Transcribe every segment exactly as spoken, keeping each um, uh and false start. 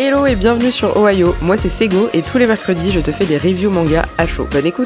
Hello et bienvenue sur Ohio, moi c'est Sego et tous les mercredis je te fais des reviews manga à chaud. Bonne écoute.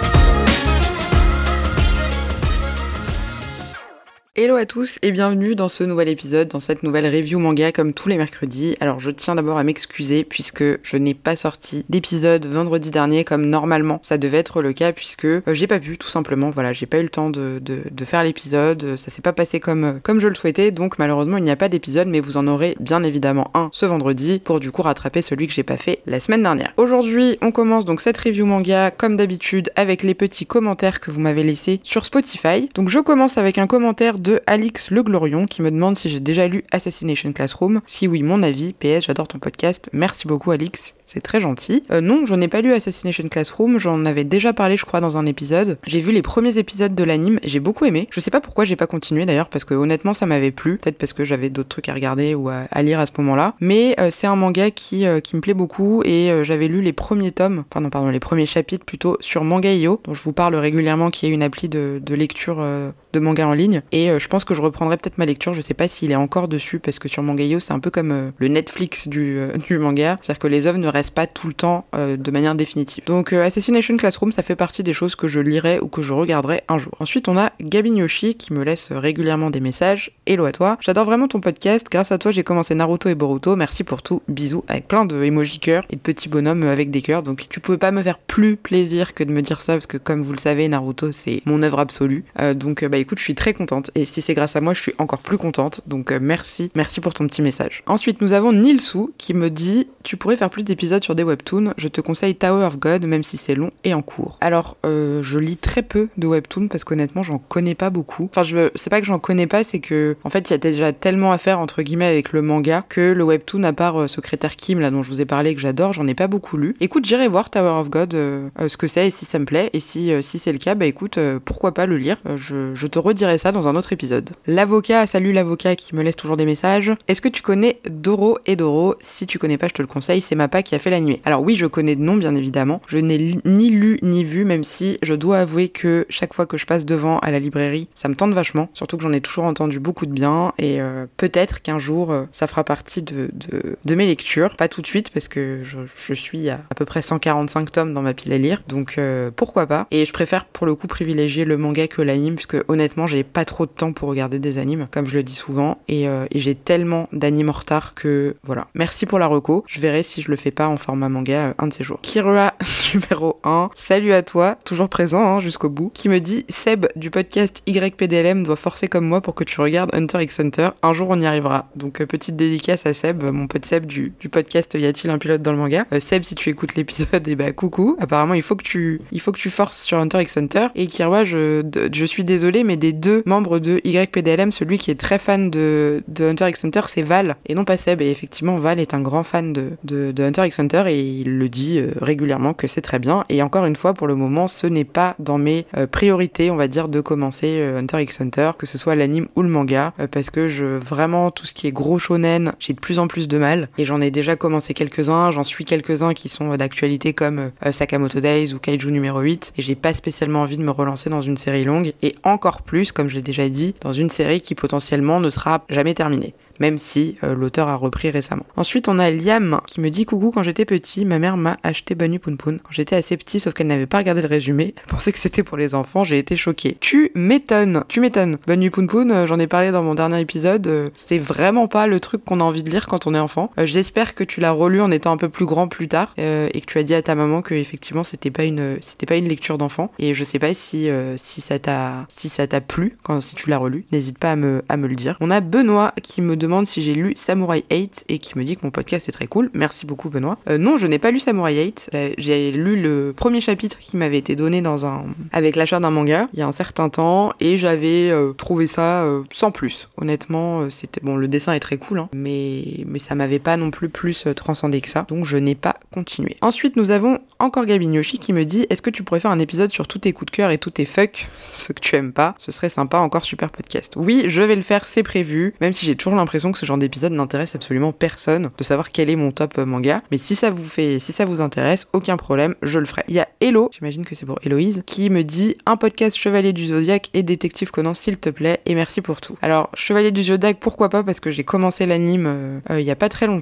Hello à tous et bienvenue dans ce nouvel épisode, dans cette nouvelle review manga comme tous les mercredis. Alors je tiens d'abord à m'excuser puisque je n'ai pas sorti d'épisode vendredi dernier comme normalement ça devait être le cas puisque euh, j'ai pas pu tout simplement, voilà, j'ai pas eu le temps de, de, de faire l'épisode, ça s'est pas passé comme, comme je le souhaitais, donc malheureusement il n'y a pas d'épisode mais vous en aurez bien évidemment un ce vendredi pour du coup rattraper celui que j'ai pas fait la semaine dernière. Aujourd'hui on commence donc cette review manga comme d'habitude avec les petits commentaires que vous m'avez laissés sur Spotify. Donc je commence avec un commentaire de de Alix Le Glorion qui me demande si j'ai déjà lu Assassination Classroom. Si oui, mon avis. P S, j'adore ton podcast. Merci beaucoup Alix, c'est très gentil. Euh, non, je n'ai pas lu Assassination Classroom, j'en avais déjà parlé je crois dans un épisode. J'ai vu les premiers épisodes de l'anime, j'ai beaucoup aimé. Je sais pas pourquoi j'ai pas continué d'ailleurs parce que honnêtement ça m'avait plu. Peut-être parce que j'avais d'autres trucs à regarder ou à, à lire à ce moment-là. Mais euh, c'est un manga qui, euh, qui me plaît beaucoup et euh, j'avais lu les premiers tomes, enfin non pardon, les premiers chapitres plutôt sur Manga.io dont je vous parle régulièrement qui est une appli de, de lecture euh, de manga en ligne. Et euh, je pense que je reprendrai peut-être ma lecture, je sais pas s'il est encore dessus parce que sur Manga.io c'est un peu comme euh, le Netflix du, euh, du manga, c'est-à-dire que les œuvres ne restent pas tout le temps euh, de manière définitive. Donc euh, Assassination Classroom ça fait partie des choses que je lirai ou que je regarderai un jour. Ensuite on a Gabin Yoshi qui me laisse régulièrement des messages. Hello à toi, j'adore vraiment ton podcast, grâce à toi j'ai commencé Naruto et Boruto, merci pour tout, bisous, avec plein de emoji cœurs et de petits bonhommes avec des cœurs, donc tu pouvais pas me faire plus plaisir que de me dire ça parce que comme vous le savez Naruto c'est mon œuvre absolue, euh, donc euh, bah écoute je suis très contente et si c'est grâce à moi je suis encore plus contente, donc euh, merci, merci pour ton petit message. Ensuite nous avons Nilsou qui me dit tu pourrais faire plus d'épisodes sur des webtoons, je te conseille Tower of God même si c'est long et en cours. Alors euh, je lis très peu de webtoons parce qu'honnêtement j'en connais pas beaucoup, enfin je c'est pas que j'en connais pas, c'est que en fait il y a déjà tellement à faire entre guillemets avec le manga que le webtoon à part euh, Secrétaire Kim là dont je vous ai parlé que j'adore, j'en ai pas beaucoup lu. Écoute j'irai voir Tower of God euh, euh, ce que c'est et si ça me plaît et si, euh, si c'est le cas bah écoute euh, pourquoi pas le lire, euh, je, je te redirai ça dans un autre épisode. L'avocat, salut l'avocat qui me laisse toujours des messages. Est-ce que tu connais Doro et Doro? Si tu connais pas, je te le conseille, c'est Mappa qui a fait l'animé. Alors oui, je connais de nom bien évidemment. Je n'ai li- ni lu ni vu, même si je dois avouer que chaque fois que je passe devant à la librairie, ça me tente vachement. Surtout que j'en ai toujours entendu beaucoup de bien et euh, peut-être qu'un jour euh, ça fera partie de, de, de mes lectures. Pas tout de suite parce que je, je suis à à peu près cent quarante-cinq tomes dans ma pile à lire, donc euh, pourquoi pas. Et je préfère pour le coup privilégier le manga que l'anime puisque honnêtement j'ai pas trop de temps pour regarder des animes, comme je le dis souvent, et, euh, et j'ai tellement d'animes en retard que voilà. Merci pour la reco, je verrai si je le fais pas en format manga euh, un de ces jours. Kirua numéro un, salut à toi, toujours présent hein, jusqu'au bout, qui me dit Seb du podcast Y P D L M doit forcer comme moi pour que tu regardes Hunter x Hunter, un jour on y arrivera. Donc euh, petite dédicace à Seb, mon pote Seb du, du podcast Y a-t-il un pilote dans le manga. euh, Seb si tu écoutes l'épisode, et bah coucou, apparemment il faut que tu il faut que tu forces sur Hunter x Hunter. Et Kirua, je, de, je suis désolée mais des deux membres de Y P D L M, celui qui est très fan de, de Hunter x Hunter c'est Val et non pas Seb, et effectivement Val est un grand fan de, de, de Hunter x Hunter et il le dit euh, régulièrement que c'est très bien, et encore une fois pour le moment ce n'est pas dans mes euh, priorités on va dire de commencer euh, Hunter x Hunter, que ce soit l'anime ou le manga, euh, parce que je vraiment tout ce qui est gros shonen j'ai de plus en plus de mal et j'en ai déjà commencé quelques-uns, j'en suis quelques-uns qui sont euh, d'actualité comme euh, Sakamoto Days ou Kaiju numéro huit et j'ai pas spécialement envie de me relancer dans une série longue et encore plus comme je l'ai déjà dit dans une série qui potentiellement ne sera jamais terminée, même si euh, l'auteur a repris récemment. Ensuite, on a Liam qui me dit coucou, quand j'étais petit, ma mère m'a acheté Bunny Poon Poon. Quand j'étais assez petit, sauf qu'elle n'avait pas regardé le résumé, elle pensait que c'était pour les enfants, j'ai été choquée. Tu m'étonnes, tu m'étonnes. Bunny Poon Poon, euh, j'en ai parlé dans mon dernier épisode, euh, c'est vraiment pas le truc qu'on a envie de lire quand on est enfant. Euh, j'espère que tu l'as relu en étant un peu plus grand plus tard euh, et que tu as dit à ta maman que effectivement c'était pas une c'était pas une lecture d'enfant, et je sais pas si euh, si ça t'a si ça t'a plu quand si tu l'as relu. N'hésite pas à me à me le dire. On a Benoît qui me demande si j'ai lu Samurai huit et qui me dit que mon podcast est très cool. Merci beaucoup Benoît. Euh, non, je n'ai pas lu Samurai huit. Euh, j'ai lu le premier chapitre qui m'avait été donné dans un avec l'achat d'un manga il y a un certain temps et j'avais euh, trouvé ça euh, sans plus. Honnêtement, euh, c'était bon, le dessin est très cool hein, mais mais ça m'avait pas non plus plus euh, transcendé que ça. Donc je n'ai pas continué. Ensuite, nous avons encore Gabin Yoshi qui me dit est-ce que tu pourrais faire un épisode sur tous tes coups de cœur et tous tes fuck, ce que tu aimes pas? Ce serait sympa, encore super podcast. Oui, je vais le faire, c'est prévu, même si j'ai toujours l'impression que ce genre d'épisode n'intéresse absolument personne de savoir quel est mon top manga, mais si ça vous fait, si ça vous intéresse, aucun problème, je le ferai. Il y a Hello, j'imagine que c'est pour Héloïse, qui me dit un podcast Chevalier du Zodiaque et Détective Conan s'il te plaît, et merci pour tout. Alors Chevalier du Zodiaque, pourquoi pas, parce que j'ai commencé l'anime euh, euh, il y a pas très longtemps.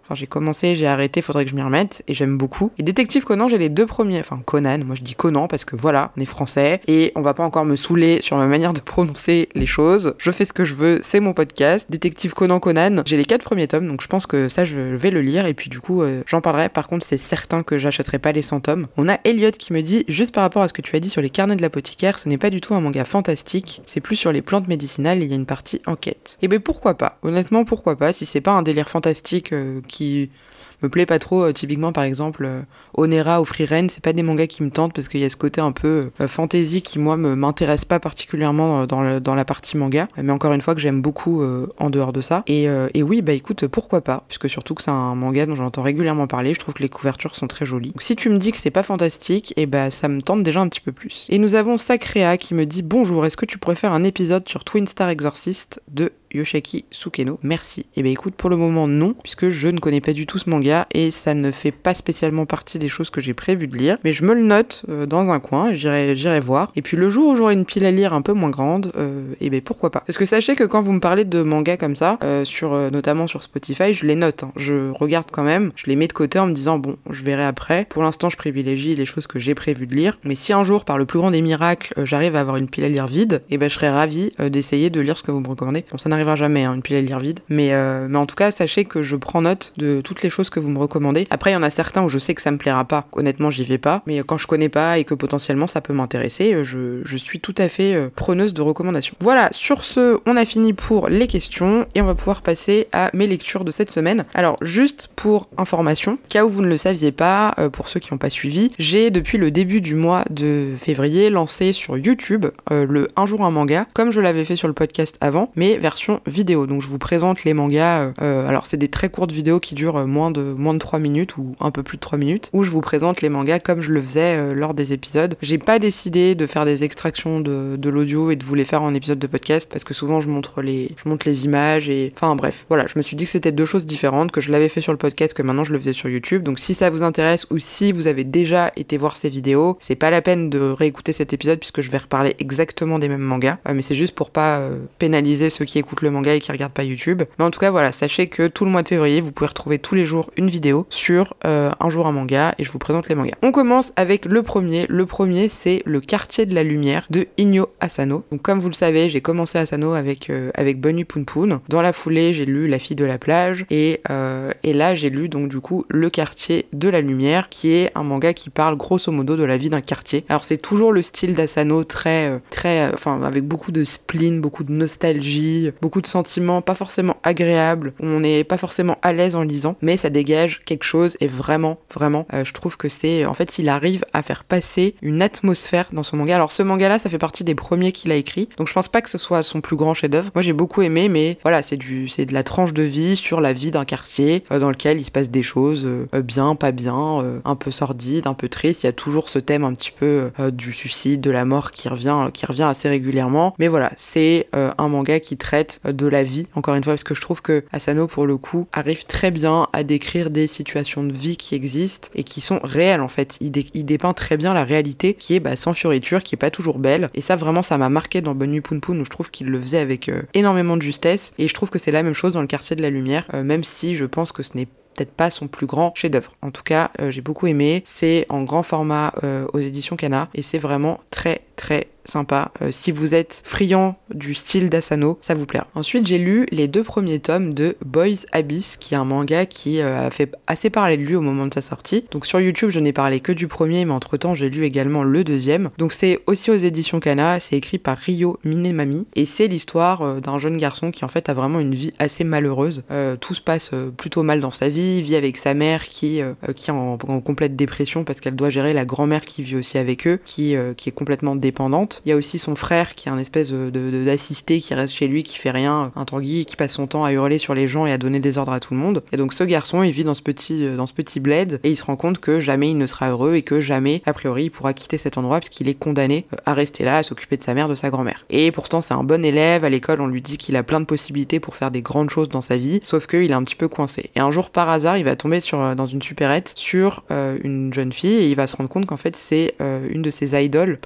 Enfin, j'ai commencé, j'ai arrêté, faudrait que je m'y remette, et j'aime beaucoup. Et Détective Conan, j'ai les deux premiers, enfin Conan, moi je dis Conan parce que voilà, on est français, et on va pas encore me saouler sur ma manière de prononcer les choses. Je fais ce que je veux, c'est mon podcast. Détective Conan, Conan, j'ai les quatre premiers tomes, donc je pense que ça je vais le lire, et puis du coup euh, j'en parlerai. Par contre, c'est certain que j'achèterai pas les cent tomes. On a Elliot qui me dit, juste par rapport à ce que tu as dit sur les carnets de l'apothicaire, ce n'est pas du tout un manga fantastique, c'est plus sur les plantes médicinales, et il y a une partie enquête. Et ben pourquoi pas, honnêtement pourquoi pas, si c'est pas un délire fantastique euh, qui me plaît pas trop, euh, typiquement par exemple euh, Onera ou Frieren, c'est pas des mangas qui me tentent parce qu'il y a ce côté un peu euh, fantasy qui moi me m'intéresse pas particulièrement euh, dans, le, dans la partie manga, mais encore une fois que j'aime beaucoup euh, en dehors de ça. Et, euh, et oui, bah écoute, pourquoi pas, puisque surtout que c'est un manga dont j'entends régulièrement parler, je trouve que les couvertures sont très jolies. Donc si tu me dis que c'est pas fantastique, et bah ça me tente déjà un petit peu plus. Et nous avons Sacrea qui me dit, bonjour, est-ce que tu pourrais faire un épisode sur Twin Star Exorcist de Yoshiki Sukeno? Merci. Et bah écoute, pour le moment non, puisque je ne connais pas du tout ce manga et ça ne fait pas spécialement partie des choses que j'ai prévu de lire, mais je me le note euh, dans un coin, j'irai, j'irai voir. Et puis le jour où j'aurai une pile à lire un peu moins grande, euh, et ben pourquoi pas. Parce que sachez que quand vous me parlez de mangas comme ça, euh, sur, euh, notamment sur Spotify, je les note, hein. Je regarde quand même, je les mets de côté en me disant bon, je verrai après. Pour l'instant, je privilégie les choses que j'ai prévu de lire, mais si un jour, par le plus grand des miracles, euh, j'arrive à avoir une pile à lire vide, et ben je serais ravie euh, d'essayer de lire ce que vous me recommandez. Bon, ça n'arrivera jamais, hein, une pile à lire vide, mais, euh, mais en tout cas, sachez que je prends note de toutes les choses que vous me recommandez. Après, il y en a certains où je sais que ça me plaira pas. Honnêtement, j'y vais pas. Mais quand je connais pas et que potentiellement ça peut m'intéresser, je, je suis tout à fait preneuse de recommandations. Voilà, sur ce, on a fini pour les questions et on va pouvoir passer à mes lectures de cette semaine. Alors, juste pour information, cas où vous ne le saviez pas, pour ceux qui n'ont pas suivi, j'ai depuis le début du mois de février lancé sur YouTube euh, le Un jour un manga, comme je l'avais fait sur le podcast avant, mais version vidéo. Donc je vous présente les mangas, euh, alors c'est des très courtes vidéos qui durent moins de, moins de trois minutes ou un peu plus de trois minutes, où je vous présente les mangas comme je le faisais euh, lors des épisodes. J'ai pas décidé de faire des extractions de, de l'audio et de vous les faire en épisode de podcast, parce que souvent je montre les, je montre les images et... Enfin bref, voilà, je me suis dit que c'était deux choses différentes, que je l'avais fait sur le podcast, que maintenant je le faisais sur YouTube. Donc si ça vous intéresse ou si vous avez déjà été voir ces vidéos, c'est pas la peine de réécouter cet épisode puisque je vais reparler exactement des mêmes mangas, euh, mais c'est juste pour pas euh, pénaliser ceux qui écoutent le manga et qui regardent pas YouTube. Mais en tout cas voilà, sachez que tout le mois de février, vous pouvez retrouver tous les jours une vidéo sur euh, Un jour un manga et je vous présente les mangas. On commence avec le premier. Le premier, c'est Le quartier de la lumière de Inyo Asano. Donc comme vous le savez, j'ai commencé Asano avec euh, avec Bunny Poon Poon. Dans la foulée, j'ai lu La fille de la plage et euh, et là j'ai lu donc du coup Le quartier de la lumière, qui est un manga qui parle grosso modo de la vie d'un quartier. Alors c'est toujours le style d'Asano très euh, très enfin euh, avec beaucoup de spleen, beaucoup de nostalgie, beaucoup de sentiments pas forcément agréables. On n'est pas forcément à l'aise en lisant, mais ça dégage quelque chose et vraiment vraiment euh, je trouve que c'est en fait il arrive à faire passer une atmosphère dans son manga. Alors ce manga là, ça fait partie des premiers qu'il a écrit, donc je pense pas que ce soit son plus grand chef-d'œuvre. Moi j'ai beaucoup aimé, mais voilà, c'est du c'est de la tranche de vie sur la vie d'un quartier euh, dans lequel il se passe des choses euh, bien, pas bien, euh, un peu sordides, un peu tristes. Il y a toujours ce thème un petit peu euh, du suicide, de la mort qui revient qui revient assez régulièrement, mais voilà, c'est euh, un manga qui traite de la vie, encore une fois, parce que je trouve que Asano pour le coup arrive très bien à décrire des situations de vie qui existent et qui sont réelles en fait. Il, dé- il dépeint très bien la réalité qui est bah, sans fioriture, qui est pas toujours belle, et ça vraiment ça m'a marqué dans Bunny Poon Poon, où je trouve qu'il le faisait avec euh, énormément de justesse, et je trouve que c'est la même chose dans Le quartier de la lumière, euh, même si je pense que ce n'est peut-être pas son plus grand chef-d'œuvre. En tout cas, euh, j'ai beaucoup aimé. C'est en grand format euh, aux éditions Kana et c'est vraiment très très sympa. Euh, si vous êtes friand du style d'Asano, ça vous plaira. Ensuite, j'ai lu les deux premiers tomes de Boys Abyss, qui est un manga qui euh, a fait assez parler de lui au moment de sa sortie. Donc sur YouTube, je n'ai parlé que du premier, mais entre-temps, j'ai lu également le deuxième. Donc c'est aussi aux éditions Kana, c'est écrit par Ryo Minemami, et c'est l'histoire euh, d'un jeune garçon qui en fait a vraiment une vie assez malheureuse. Euh, tout se passe euh, plutôt mal dans sa vie, il vit avec sa mère qui, euh, qui est en, en complète dépression parce qu'elle doit gérer la grand-mère qui vit aussi avec eux, qui, euh, qui est complètement dépendante. Il y a aussi son frère qui est un espèce de, de, d'assisté qui reste chez lui, qui fait rien, un Tanguy, qui passe son temps à hurler sur les gens et à donner des ordres à tout le monde. Et donc ce garçon, il vit dans ce petit, dans ce petit bled et il se rend compte que jamais il ne sera heureux et que jamais, a priori, il pourra quitter cet endroit puisqu'il est condamné à rester là, à s'occuper de sa mère, de sa grand-mère. Et pourtant, c'est un bon élève. À l'école, on lui dit qu'il a plein de possibilités pour faire des grandes choses dans sa vie, sauf qu'il est un petit peu coincé. Et un jour, par hasard, il va tomber sur, dans une supérette sur euh, une jeune fille et il va se rendre compte qu'en fait, c'est euh, une de ses idoles préférées,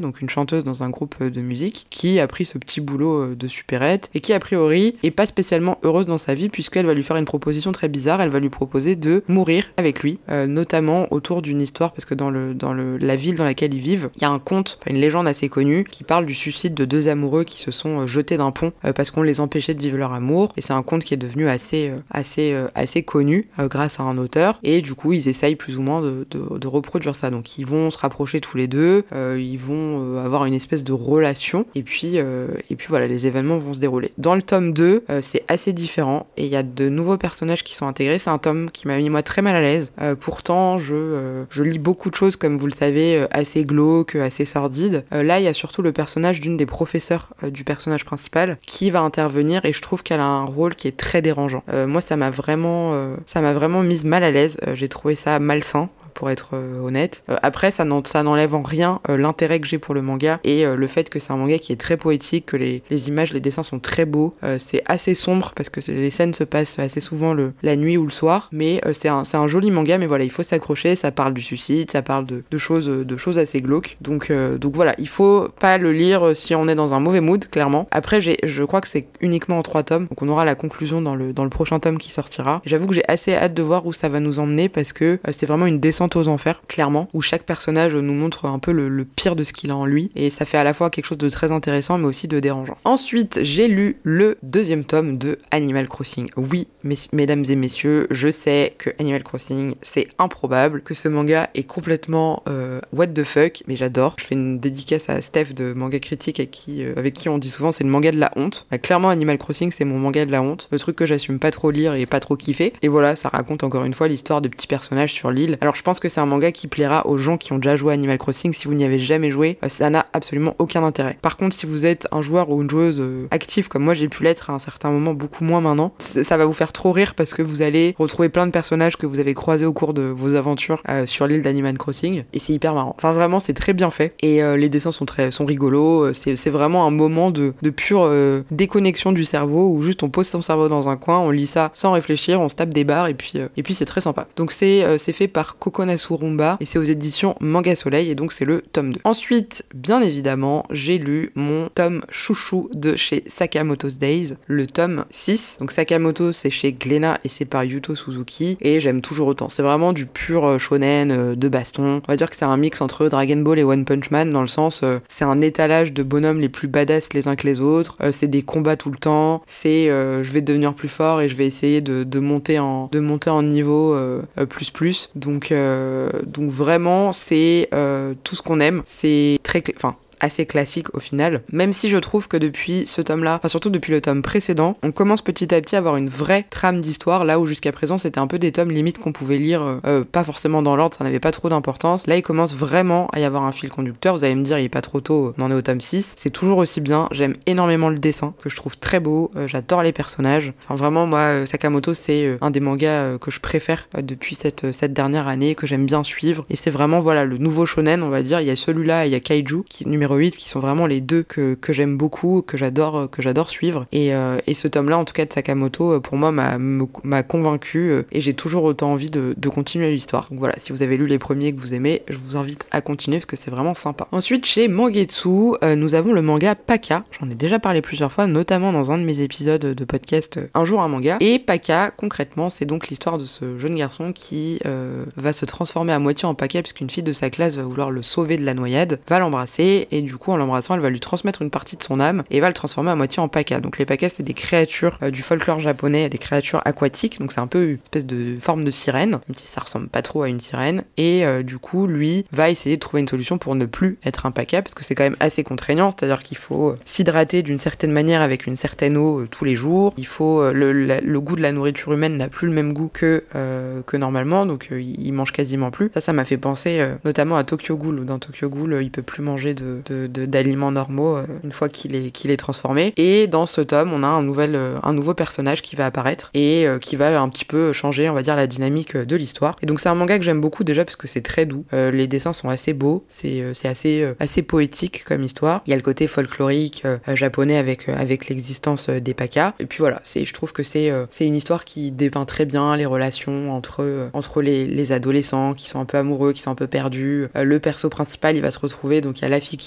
donc une chanteuse dans un groupe de musique, qui a pris ce petit boulot de supérette et qui a priori est pas spécialement heureuse dans sa vie puisqu'elle va lui faire une proposition très bizarre. Elle va lui proposer de mourir avec lui, euh, notamment autour d'une histoire, parce que dans le dans le la ville dans laquelle ils vivent, il y a un conte, enfin une légende assez connue qui parle du suicide de deux amoureux qui se sont euh, jetés d'un pont euh, parce qu'on les empêchait de vivre leur amour. Et c'est un conte qui est devenu assez euh, assez euh, assez connu euh, grâce à un auteur. Et du coup, ils essayent plus ou moins de, de, de reproduire ça. Donc ils vont se rapprocher tous les deux, euh, ils vont euh, avoir une espèce de relation. Et puis euh, et puis voilà, les événements vont se dérouler. Dans le tome deux, euh, c'est assez différent et il y a de nouveaux personnages qui sont intégrés. C'est un tome qui m'a mis moi très mal à l'aise. Euh, pourtant, je euh, je lis beaucoup de choses, comme vous le savez, euh, assez glauques, assez sordides. Euh, là, il y a surtout le personnage d'une des professeurs euh, du personnage principal qui va intervenir et je trouve qu'elle a un rôle qui est très dérangeant. Euh, moi, ça m'a vraiment, euh, ça m'a vraiment mise mal à l'aise. Euh, j'ai trouvé ça malsain, pour être euh, honnête. Euh, après, ça, ça n'enlève en rien euh, l'intérêt que j'ai pour le manga et euh, le fait que c'est un manga qui est très poétique, que les, les images, les dessins sont très beaux. Euh, c'est assez sombre parce que les scènes se passent assez souvent le, la nuit ou le soir, mais euh, c'est un, c'est un joli manga, mais voilà, il faut s'accrocher. Ça parle du suicide, ça parle de, de, choses, de choses assez glauques. Donc, euh, donc voilà, il faut pas le lire si on est dans un mauvais mood, clairement. Après, j'ai, je crois que c'est uniquement en trois tomes, donc on aura la conclusion dans le, dans le prochain tome qui sortira. J'avoue que j'ai assez hâte de voir où ça va nous emmener parce que euh, c'est vraiment une descente aux enfers, clairement, où chaque personnage nous montre un peu le, le pire de ce qu'il a en lui, et ça fait à la fois quelque chose de très intéressant, mais aussi de dérangeant. Ensuite, j'ai lu le deuxième tome de Animal Crossing. Oui, mes, mesdames et messieurs, je sais que Animal Crossing, c'est improbable, que ce manga est complètement euh, what the fuck, mais j'adore. Je fais une dédicace à Steph de Manga Critique, avec qui, euh, avec qui on dit souvent c'est le manga de la honte. Bah, clairement, Animal Crossing, c'est mon manga de la honte, le truc que j'assume pas trop lire et pas trop kiffer. Et voilà, ça raconte encore une fois l'histoire de petits personnages sur l'île. Alors je pense que c'est un manga qui plaira aux gens qui ont déjà joué à Animal Crossing. Si vous n'y avez jamais joué, ça n'a absolument aucun intérêt. Par contre, si vous êtes un joueur ou une joueuse euh, active comme moi j'ai pu l'être à un certain moment, beaucoup moins maintenant, ça va vous faire trop rire parce que vous allez retrouver plein de personnages que vous avez croisés au cours de vos aventures euh, sur l'île d'Animal Crossing et c'est hyper marrant. Enfin vraiment, c'est très bien fait et euh, les dessins sont très sont rigolos. C'est, c'est vraiment un moment de, de pure euh, déconnexion du cerveau où juste on pose son cerveau dans un coin, on lit ça sans réfléchir, on se tape des barres et puis euh, et puis c'est très sympa. Donc c'est euh, c'est fait par Kokonasuru et c'est aux éditions Manga Soleil et donc c'est le tome deux. Ensuite, bien évidemment, j'ai lu mon tome chouchou de chez Sakamoto's Days, le tome six. Donc Sakamoto, c'est chez Glénat et c'est par Yuto Suzuki et j'aime toujours autant. C'est vraiment du pur shonen de baston. On va dire que c'est un mix entre Dragon Ball et One Punch Man dans le sens euh, c'est un étalage de bonhommes les plus badass les uns que les autres. Euh, c'est des combats tout le temps. C'est euh, je vais devenir plus fort et je vais essayer de, de monter en de monter en niveau euh, plus plus. Donc euh, Donc vraiment, c'est euh, tout ce qu'on aime. C'est très... Cl- enfin, assez classique au final, même si je trouve que depuis ce tome-là, enfin surtout depuis le tome précédent, on commence petit à petit à avoir une vraie trame d'histoire, là où jusqu'à présent c'était un peu des tomes limite qu'on pouvait lire, euh, pas forcément dans l'ordre, ça n'avait pas trop d'importance. Là il commence vraiment à y avoir un fil conducteur, vous allez me dire il est pas trop tôt, on en est au tome six, c'est toujours aussi bien, j'aime énormément le dessin, que je trouve très beau, euh, j'adore les personnages, enfin vraiment moi Sakamoto c'est euh, un des mangas euh, que je préfère euh, depuis cette, cette dernière année, que j'aime bien suivre, et c'est vraiment voilà le nouveau shonen on va dire, il y a celui-là et il y a Kaiju, qui numéro huit qui sont vraiment les deux que, que j'aime beaucoup, que j'adore, que j'adore suivre. Et, euh, et ce tome-là, en tout cas de Sakamoto, pour moi, m'a, m'a convaincu euh, et j'ai toujours autant envie de, de continuer l'histoire. Donc voilà, si vous avez lu les premiers que vous aimez, je vous invite à continuer parce que c'est vraiment sympa. Ensuite, chez Mangetsu, euh, nous avons le manga Paka. J'en ai déjà parlé plusieurs fois, notamment dans un de mes épisodes de podcast Un jour un manga. Et Paka, concrètement, c'est donc l'histoire de ce jeune garçon qui euh, va se transformer à moitié en Paka puisqu'une fille de sa classe va vouloir le sauver de la noyade, va l'embrasser et du coup en l'embrassant elle va lui transmettre une partie de son âme et va le transformer à moitié en Paka. Donc les Pakas c'est des créatures euh, du folklore japonais, des créatures aquatiques, donc c'est un peu une espèce de forme de sirène, même si ça ressemble pas trop à une sirène, et euh, du coup lui va essayer de trouver une solution pour ne plus être un Paka parce que c'est quand même assez contraignant, c'est-à-dire qu'il faut euh, s'hydrater d'une certaine manière avec une certaine eau euh, tous les jours, il faut euh, le, la, le goût de la nourriture humaine n'a plus le même goût que, euh, que normalement, donc euh, il mange quasiment plus. Ça ça m'a fait penser euh, notamment à Tokyo Ghoul, où dans Tokyo Ghoul euh, il peut plus manger de, de, de d'aliments normaux euh, une fois qu'il est, qu'il est transformé. Et dans ce tome, on a un, nouvel, euh, un nouveau personnage qui va apparaître et euh, qui va un petit peu changer, on va dire, la dynamique de l'histoire. Et donc c'est un manga que j'aime beaucoup déjà parce que c'est très doux. Euh, les dessins sont assez beaux, c'est, euh, c'est assez, euh, assez poétique comme histoire. Il y a le côté folklorique euh, japonais avec, euh, avec l'existence euh, des Pakas. Et puis voilà, c'est, je trouve que c'est, euh, c'est une histoire qui dépeint très bien les relations entre, euh, entre les, les adolescents qui sont un peu amoureux, qui sont un peu perdus. Euh, le perso principal, il va se retrouver, donc il y a la fille qu'il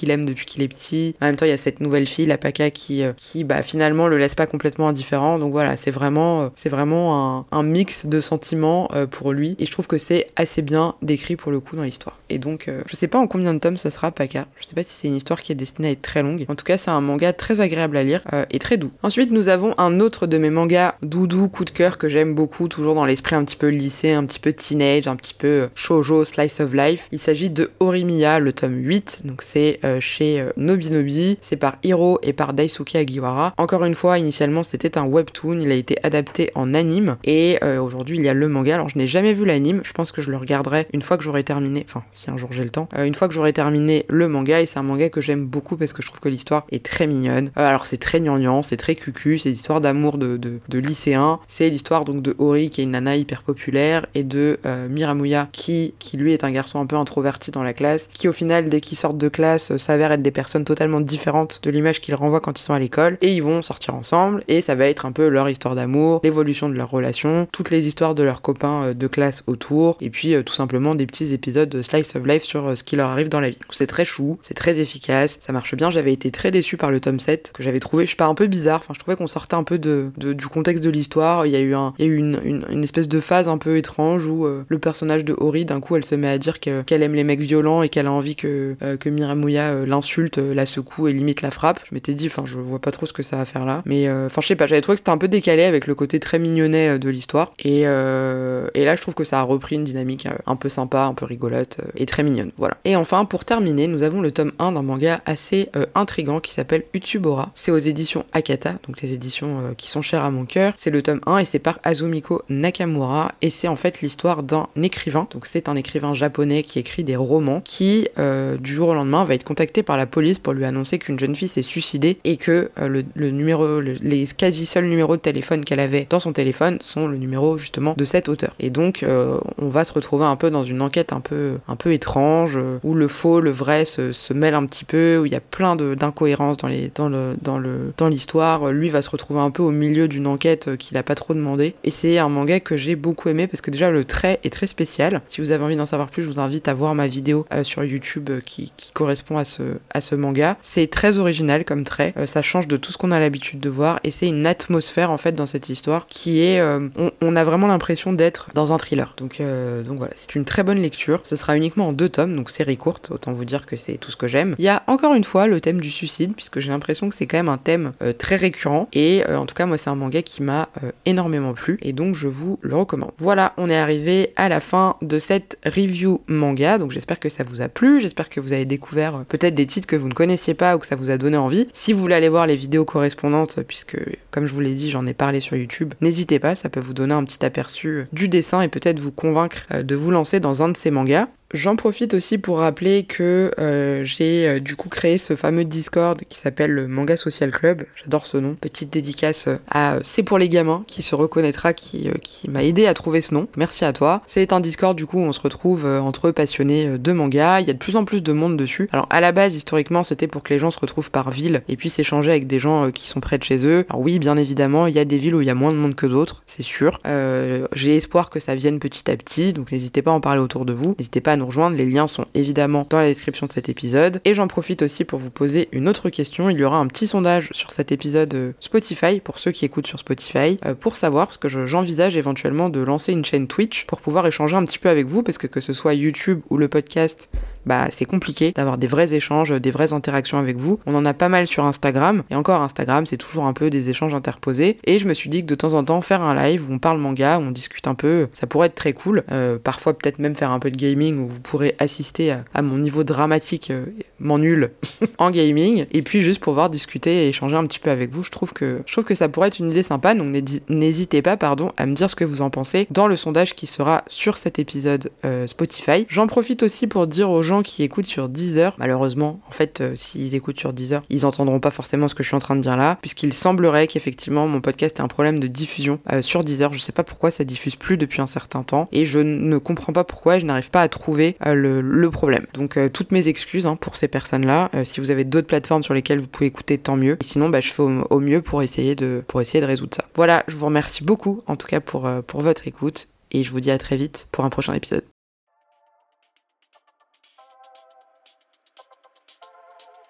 l'aime depuis qu'il est petit. En même temps, il y a cette nouvelle fille, la Paka, qui, euh, qui bah, finalement le laisse pas complètement indifférent. Donc voilà, c'est vraiment, euh, c'est vraiment un, un mix de sentiments euh, pour lui. Et je trouve que c'est assez bien décrit pour le coup dans l'histoire. Et donc, euh, je sais pas en combien de tomes ça sera, Paka. Je sais pas si c'est une histoire qui est destinée à être très longue. En tout cas, c'est un manga très agréable à lire euh, et très doux. Ensuite, nous avons un autre de mes mangas doudou, coup de cœur, que j'aime beaucoup, toujours dans l'esprit un petit peu lycée, un petit peu teenage, un petit peu shoujo, slice of life. Il s'agit de Horimiya, le tome huit. Donc c'est euh, chez euh, Nobinobi. C'est par Hiro et par Daisuke Agiwara. Encore une fois, initialement, c'était un webtoon. Il a été adapté en anime. Et euh, aujourd'hui, il y a le manga. Alors, je n'ai jamais vu l'anime. Je pense que je le regarderai une fois que j'aurai terminé. Enfin, si un jour j'ai le temps. Euh, une fois que j'aurai terminé le manga. Et c'est un manga que j'aime beaucoup parce que je trouve que l'histoire est très mignonne. Euh, alors, c'est très gnangnan, c'est très cucu. C'est l'histoire d'amour de, de, de lycéens. C'est l'histoire donc de Hori, qui est une nana hyper populaire, et de euh, Miramuya, qui, qui lui est un garçon un peu introverti dans la classe, qui au final, dès qu'ils sortent de classe, euh, s'avèrent être des personnes totalement différentes de l'image qu'ils renvoient quand ils sont à l'école. Et ils vont sortir ensemble. Et ça va être un peu leur histoire d'amour, l'évolution de leur relation, toutes les histoires de leurs copains euh, de classe autour, et puis euh, tout simplement des petits épisodes de slice of life sur euh, ce qui leur arrive dans la vie. C'est très chou, c'est très efficace, ça marche bien. J'avais été très déçue par le tome sept, que j'avais trouvé, je sais pas, un peu bizarre. Enfin, je trouvais qu'on sortait un peu de, de, du contexte de l'histoire. Il y a eu, un, il y a eu une, une, une espèce de phase un peu étrange où euh, le personnage de Hori, d'un coup, elle se met à dire que, qu'elle aime les mecs violents et qu'elle a envie que, euh, que Miramuya euh, l'insulte, euh, la secoue et limite la frappe. Je m'étais dit, enfin, je vois pas trop ce que ça va faire là. Mais, enfin, euh, je sais pas, j'avais trouvé que c'était un peu décalé avec le côté très mignonnet euh, de l'histoire. Et, euh, et là, je trouve que ça a repris une dynamique euh, un peu sympa, un peu rigolote euh, et très mignonne. Voilà. Et enfin, pour terminer, nous avons le tome un d'un manga assez euh, intriguant qui s'appelle Utsubora. C'est aux éditions Akata, donc les éditions euh, qui sont chères à mon cœur. C'est le tome un et c'est par Azumiko Nakamura. Et c'est en fait l'histoire d'un écrivain. Donc c'est un écrivain japonais qui écrit des romans qui, euh, du jour au lendemain, va être contacté par la police pour lui annoncer qu'une jeune fille s'est suicidée et que euh, le, le numéro, le, les quasi seuls numéros de téléphone qu'elle avait dans son téléphone sont le numéro justement de cet auteur. Et donc euh, on va se retrouver un peu dans une enquête un peu, un peu étrange euh, où le faux, le vrai se, se mêlent un petit peu, où il y a plein de, d'incohérences dans, les, dans, le, dans, le, dans l'histoire. Lui va se retrouver un peu au milieu d'une enquête euh, qu'il a pas trop demandé. Et c'est un manga que j'ai beaucoup aimé parce que déjà le trait est très spécial. Si vous avez envie d'en savoir plus, je vous invite à voir ma vidéo euh, sur YouTube euh, qui, qui correspond à ce, à ce manga. C'est très original comme trait, euh, ça change de tout ce qu'on a l'habitude de voir et c'est une atmosphère en fait dans cette histoire qui est, euh, on, on a vraiment l'impression d'être dans un thriller. Donc, euh, donc voilà, c'est une très bonne lecture. Ce sera uniquement en deux tomes, donc série courte, autant vous dire que c'est tout ce que j'aime. Il y a encore une fois le thème du suicide, puisque j'ai l'impression que c'est quand même un thème euh, très récurrent et euh, en tout cas moi c'est un manga qui m'a euh, énormément plu et donc je vous le recommande. Voilà, on est arrivé à la fin de cette review manga, donc j'espère que ça vous a plu, j'espère que vous avez découvert euh, peut-être des titres que vous ne connaissiez pas ou que ça vous a donné envie. Si vous voulez aller voir les vidéos correspondantes, puisque comme je vous l'ai dit, j'en ai parlé sur YouTube, n'hésitez pas, ça peut vous donner un petit aperçu du dessin et peut-être vous convaincre euh, de vous lancer dans un de ces mangas. J'en profite aussi pour rappeler que euh, j'ai euh, du coup créé ce fameux Discord qui s'appelle le Manga Social Club. J'adore ce nom. Petite dédicace à euh, C'est pour les gamins qui se reconnaîtra, qui, euh, qui m'a aidé à trouver ce nom. Merci à toi. C'est un Discord du coup où on se retrouve euh, entre passionnés euh, de manga. Il y a de plus en plus de monde dessus. Alors à la base, historiquement, c'était pour que les gens se retrouvent par ville et puissent échanger avec des gens euh, qui sont près de chez eux. Alors oui, bien évidemment, il y a des villes où il y a moins de monde que d'autres, c'est sûr. Euh, j'ai espoir que ça vienne petit à petit, donc n'hésitez pas à en parler autour de vous. N'hésitez pas à nous rejoindre, les liens sont évidemment dans la description de cet épisode. Et j'en profite aussi pour vous poser une autre question. Il y aura un petit sondage sur cet épisode Spotify, pour ceux qui écoutent sur Spotify, euh, pour savoir, parce que je, j'envisage éventuellement de lancer une chaîne Twitch pour pouvoir échanger un petit peu avec vous, parce que que ce soit YouTube ou le podcast, bah c'est compliqué d'avoir des vrais échanges, des vraies interactions avec vous. On en a pas mal sur Instagram, et encore Instagram, c'est toujours un peu des échanges interposés. Et je me suis dit que de temps en temps, faire un live où on parle manga, où on discute un peu, ça pourrait être très cool. Euh, parfois peut-être même faire un peu de gaming, où vous pourrez assister à, à mon niveau dramatique, euh, m'ennule en gaming, et puis juste pouvoir discuter et échanger un petit peu avec vous. Je trouve que je trouve que ça pourrait être une idée sympa, donc n'hésitez pas, pardon, à me dire ce que vous en pensez dans le sondage qui sera sur cet épisode euh, Spotify. J'en profite aussi pour dire aux gens qui écoutent sur Deezer, malheureusement, en fait, euh, s'ils écoutent sur Deezer, ils entendront pas forcément ce que je suis en train de dire là, puisqu'il semblerait qu'effectivement mon podcast ait un problème de diffusion euh, sur Deezer. Je sais pas pourquoi ça diffuse plus depuis un certain temps, et je ne comprends pas pourquoi, je n'arrive pas à trouver euh, le, le problème. Donc euh, toutes mes excuses hein, pour ces personnes-là. Euh, si vous avez d'autres plateformes sur lesquelles vous pouvez écouter, tant mieux. Et sinon, bah, je fais au, au mieux pour essayer de pour essayer de résoudre ça. Voilà, je vous remercie beaucoup en tout cas pour euh, pour votre écoute, et je vous dis à très vite pour un prochain épisode.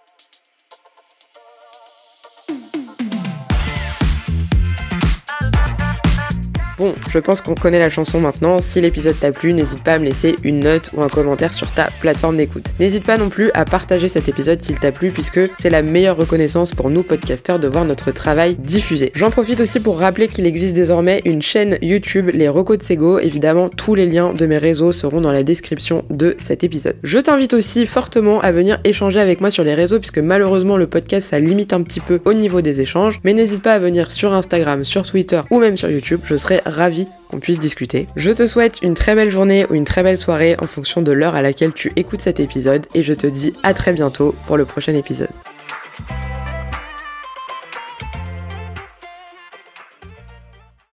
Bon, je pense qu'on connaît la chanson maintenant, si l'épisode t'a plu, n'hésite pas à me laisser une note ou un commentaire sur ta plateforme d'écoute. N'hésite pas non plus à partager cet épisode s'il t'a plu, puisque c'est la meilleure reconnaissance pour nous podcasteurs de voir notre travail diffusé. J'en profite aussi pour rappeler qu'il existe désormais une chaîne YouTube, les Recos de Sego. Évidemment, tous les liens de mes réseaux seront dans la description de cet épisode. Je t'invite aussi fortement à venir échanger avec moi sur les réseaux, puisque malheureusement le podcast ça limite un petit peu au niveau des échanges, mais n'hésite pas à venir sur Instagram, sur Twitter ou même sur YouTube, je serai ravie qu'on puisse discuter. Je te souhaite une très belle journée ou une très belle soirée en fonction de l'heure à laquelle tu écoutes cet épisode, et je te dis à très bientôt pour le prochain épisode.